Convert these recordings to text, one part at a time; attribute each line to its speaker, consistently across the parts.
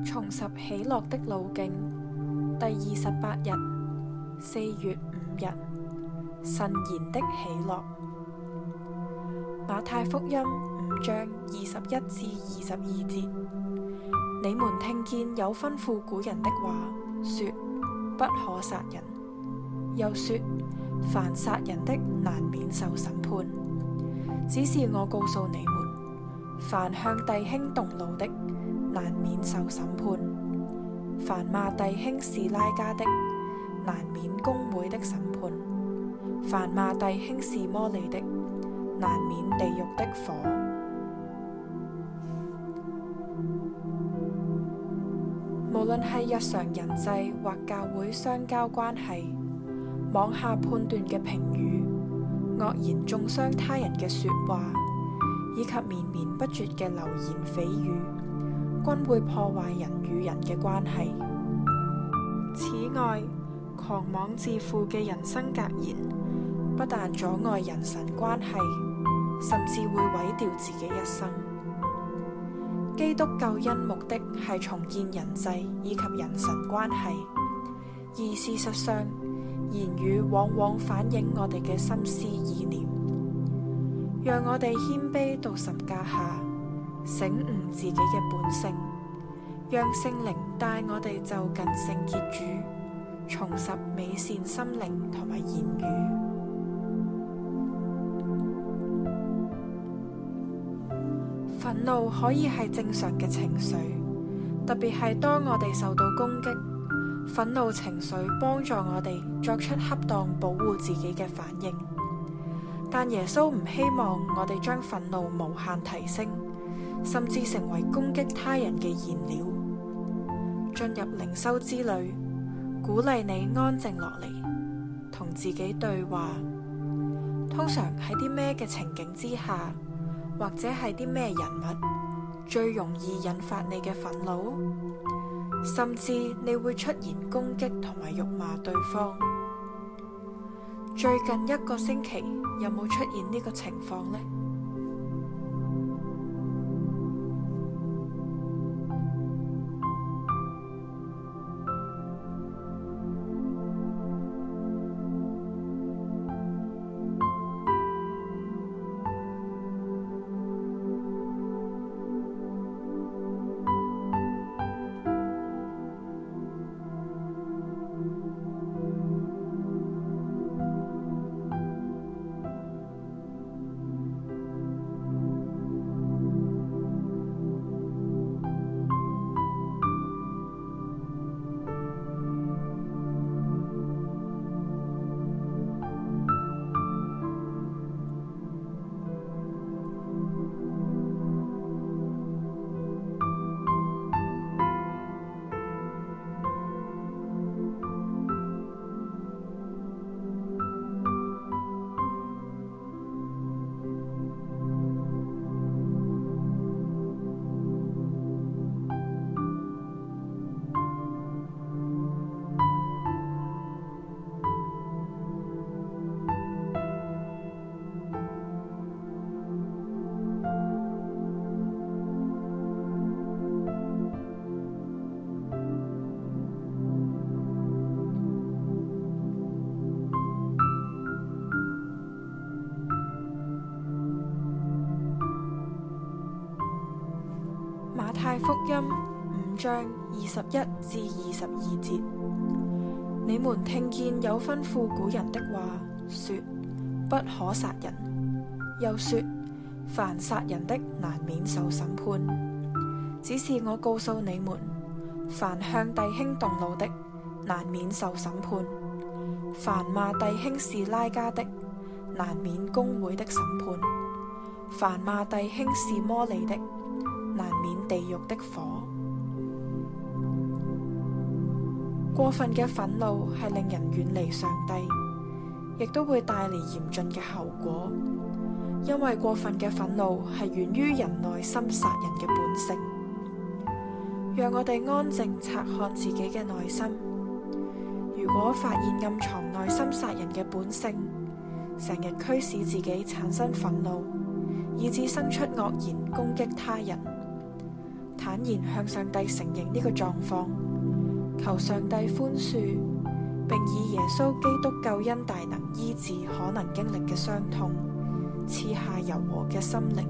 Speaker 1: 重拾喜樂的路徑，第28日，4月5日，慎言的喜樂。馬太福音5章21至22節：你們聽見有吩咐古人的話，說不可殺人，又說凡殺人的難免受審判。只是我告訴你們，凡向弟兄動怒的，難免受審判；凡罵弟兄是拉加的，難免公會的審判；凡罵弟兄是魔利的，難免地獄的火。無論係日常人際或教會相交關係，妄下判斷嘅評語、惡言中傷他人嘅說話，以及綿綿不絕嘅流言蜚語，均會破壞人與人嘅關係。此外，狂妄自負嘅人生格言，不但阻礙人神關係，甚至會毀掉自己一生。基督救恩目的係重建人際以及人神關係，而事實上，言語往往反映我哋嘅心思意念。讓我哋謙卑到十架下，醒悟自己嘅本性，讓聖靈帶我哋就近聖潔主，重拾美善心靈同埋言語。憤怒可以係正常嘅情緒，特別係當我哋受到攻擊，憤怒情緒幫助我哋作出恰當保護自己嘅反應。但耶穌唔希望我哋將憤怒無限提升，甚至成為攻擊他人嘅燃料。進入靈修之旅，鼓勵你安靜落嚟，同自己對話。通常喺啲咩嘅情景之下，或者係啲咩人物最容易引發你嘅憤怒？甚至你會出現攻擊同埋辱罵對方。最近1個星期有冇出現呢個情況呢？馬太福音5章21至22節：你們聽見有吩咐古人的話，說不可殺人，又說凡殺人的難免受審判。只是我告訴你們，凡向弟兄動怒的，難免受審判；凡罵弟兄是拉加的，難免公會的審判；凡罵弟兄是魔利的，難免地獄的火。過分嘅憤怒係令人遠離上帝，亦都會帶嚟嚴峻嘅後果，因為過分嘅憤怒係源於人內心殺人嘅本性。讓我哋安靜察看自己嘅內心，如果發現暗藏內心殺人嘅本性，成日驅使自己產生憤怒，以致生出惡言攻擊他人， 坦然向上帝承認呢個狀況，求上帝寬恕，並以耶穌基督救恩大能醫治可能經歷嘅傷痛，賜下柔和嘅心靈。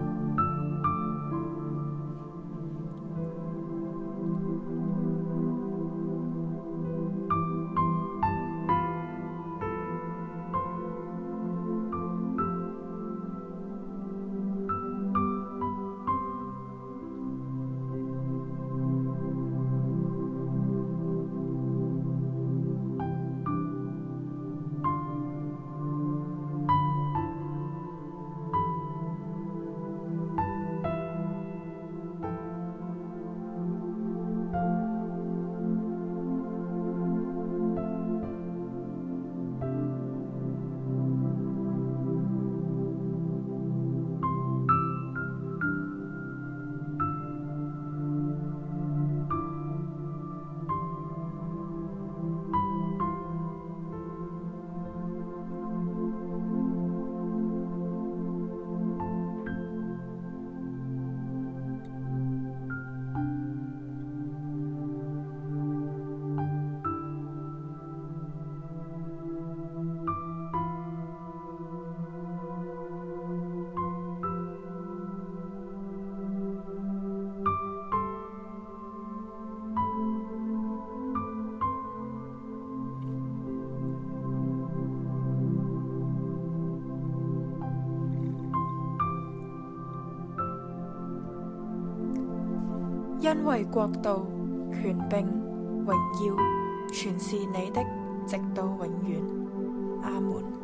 Speaker 1: 因為國度、權柄、榮耀，全是你的，直到永遠。阿們。